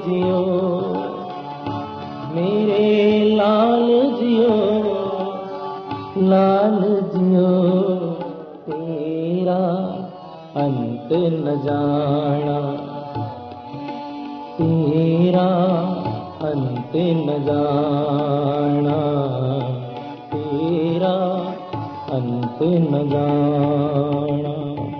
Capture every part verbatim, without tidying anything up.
जियो मेरे लाल जियो लाल जियो तेरा अंत न जाना तेरा अंत न जाना तेरा अंत न जाना।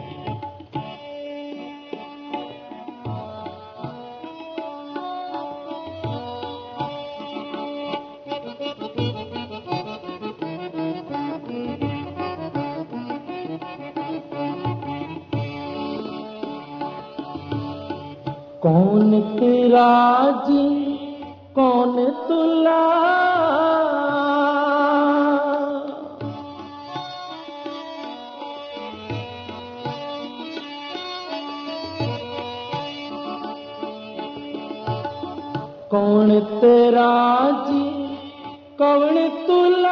कौन तेरा जी कौन तुला कौन तेरा जी कौन तुला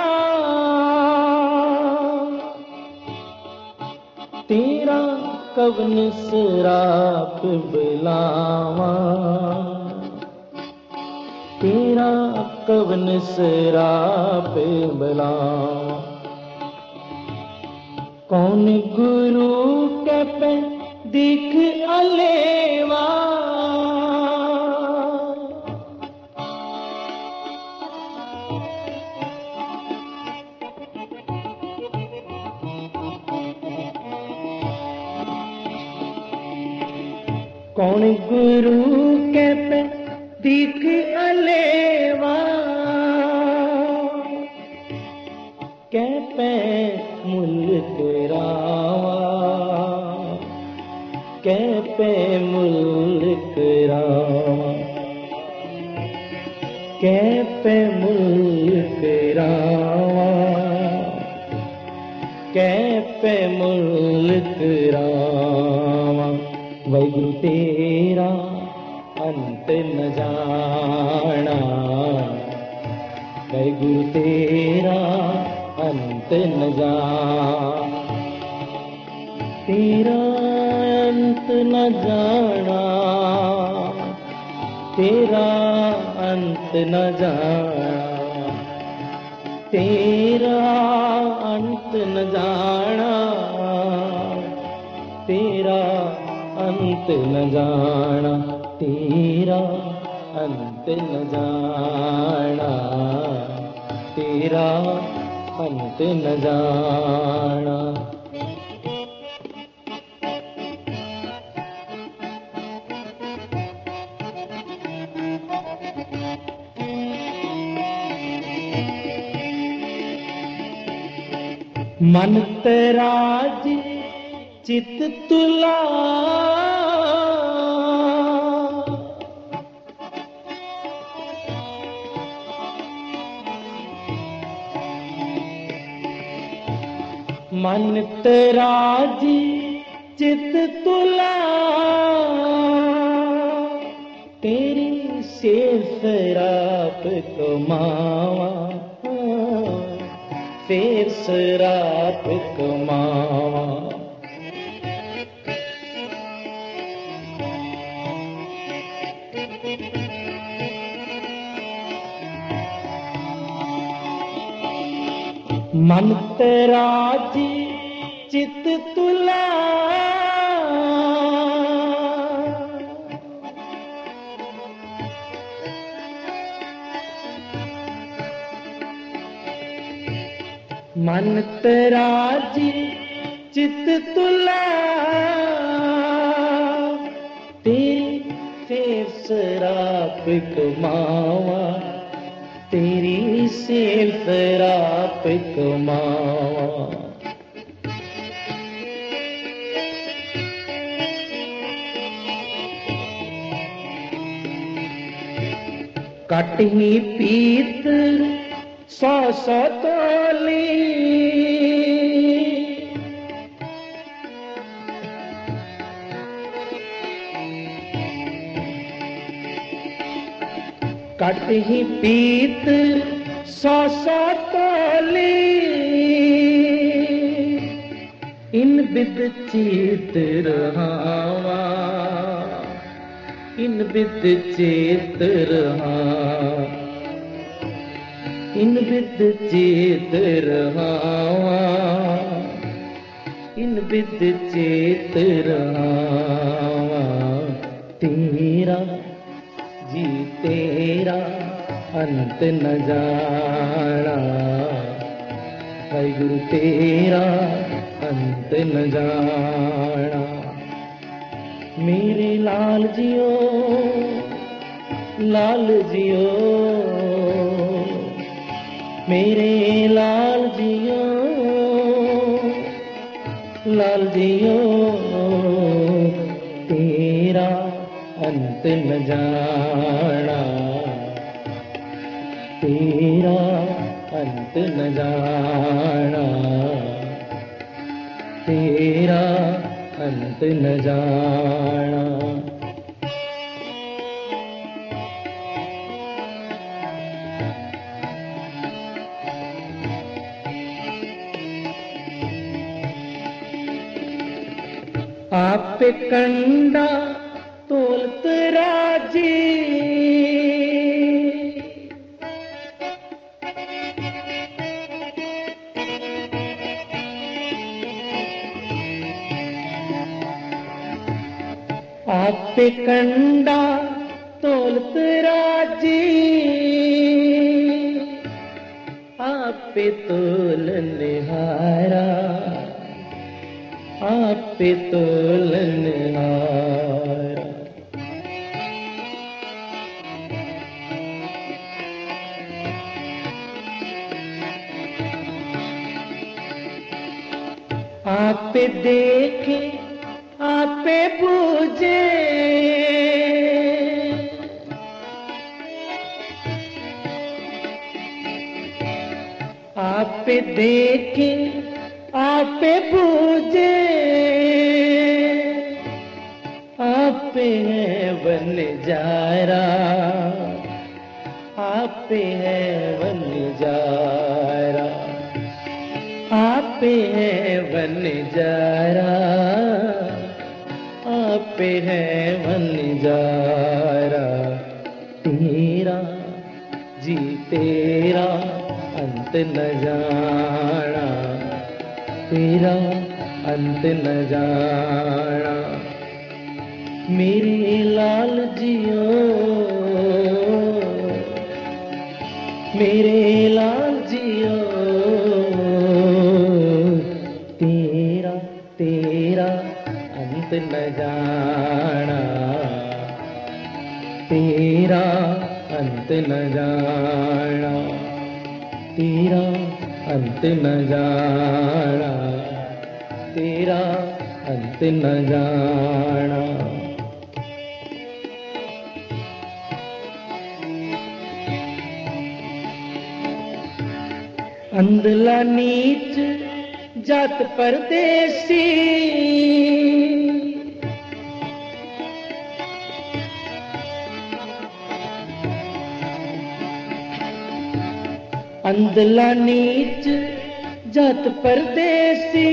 तेरा कवन सराप बिलावा तेरा कवन सराप बिलावा। कौन गुरु के पे दिख अलेवा कौन गुरु के पे दिख अलेवा के पे मुल्क रावा के पे मुल्क रावा के पे मुल्क रावा के पे मुल्क रावा। वाहिगुरु तेरा अंत न जाना वाहिगुरु तेरा अंत न जाना तेरा अंत न जाना तेरा अंत न जाना तेरा अंत न जाना तेरा अंत न जाना तेरा अंत न जाना तेरा अंत न जाना। मन तेरा जी चित तुला मन तेरा जी चित तुला तेरी से शराब कमावा फिर शराब कमावा। मन तेरा जी चित तुला मन तेरा जी चित तुला तेरी फिर शराब कमावा तेरी से शराब कमावा। कट ही पीत सौ सौ तोली कट ही पीत सौ सौ तोली इन बिद चीत रहावा इन बिद चेत रहा, इन बिद चेत रहा, इन बिद चेत रहा। तेरा जी तेरा अंत न जाना, वाहिगुरु तेरा अंत न जाना। मेरे लाल जियो, लाल जियो, मेरे लाल जियो, लाल जियो, तेरा अंत न जाना, तेरा अंत न जाना, तेरा अंत न जाना। आप पे कंडा तोलत राजी, आप पे कंडा तोलत राजी, आप पे तोलनहारा, आप पे तोलनहारा। आप पे देखे, आप पे पूजे, आप पे देखे, आप पे पूजे, आप पे है वन जारा, आप पे है वन जारा, आप पे है वन जारा, आप पे है वन जारा। तेरा जी तेरा अंत न जाना, तेरा अंत न जाना। मेरे लाल जियो, मेरे लाल जियो, तेरा तेरा अंत न जाना, तेरा अंत न जाना, तेरा अंत न जाना, तेरा अंत न जाना। अंधला नीच जात परदेसी, अंधला नीच जात परदेसी,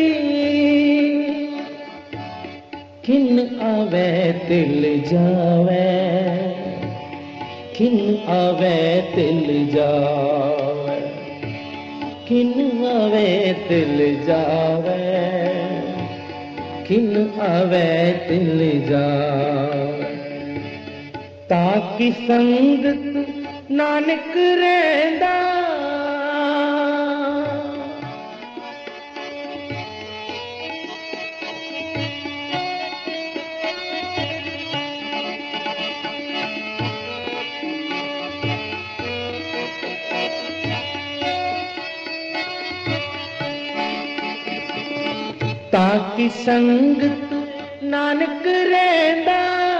खिन आवे तिल जावे, खिन आवे तिल जावे, खिन आवे तिल जावे, खिन आवे तिल जावे। ताकि संगत नानक रहंदा, ताकि संगत नानक रहंदा,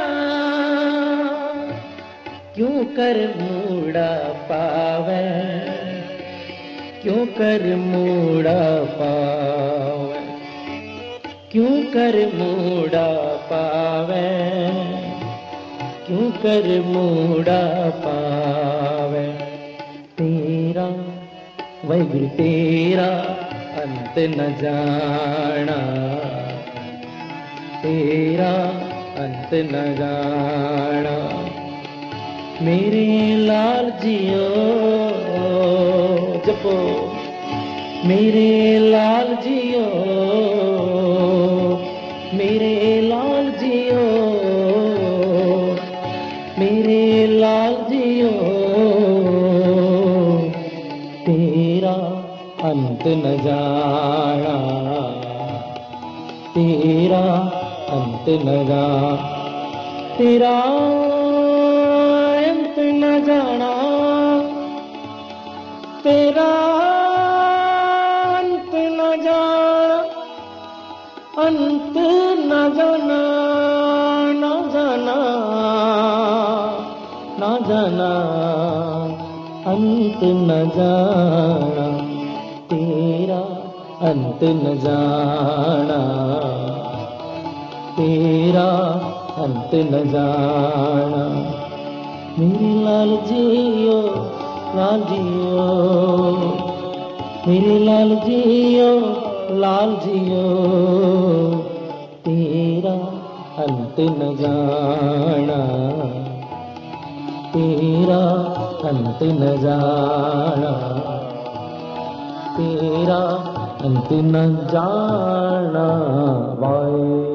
क्यों कर मूड़ा पावे, क्यों कर मूड़ा पावे, क्यों कर मूड़ा पावे, क्यों कर मूड़ा पावे। तेरा वाहिगुरु तेरा अंत न जाना, तेरा अंत न जाना। मेरे लाल जियो जपो, मेरे लाल जियो, मेरे लाल जियो, मेरे लाल जियो, तेरा अंत न जाना, तेरा अंत न जाना, तेरा अंत न जाना, तेरा अंत न जाना, अंत न जाना, न जाना, न जाना, अंत न जाना, तेरा अंत न जाना, तेरा अंत न जाना। मेरे लाल जियो, लाल जियो, मेरे लाल जियो, लाल जियो, तेरा अंत न जाना, तेरा अंत न जाना, तेरा अंत न जाना। वाहे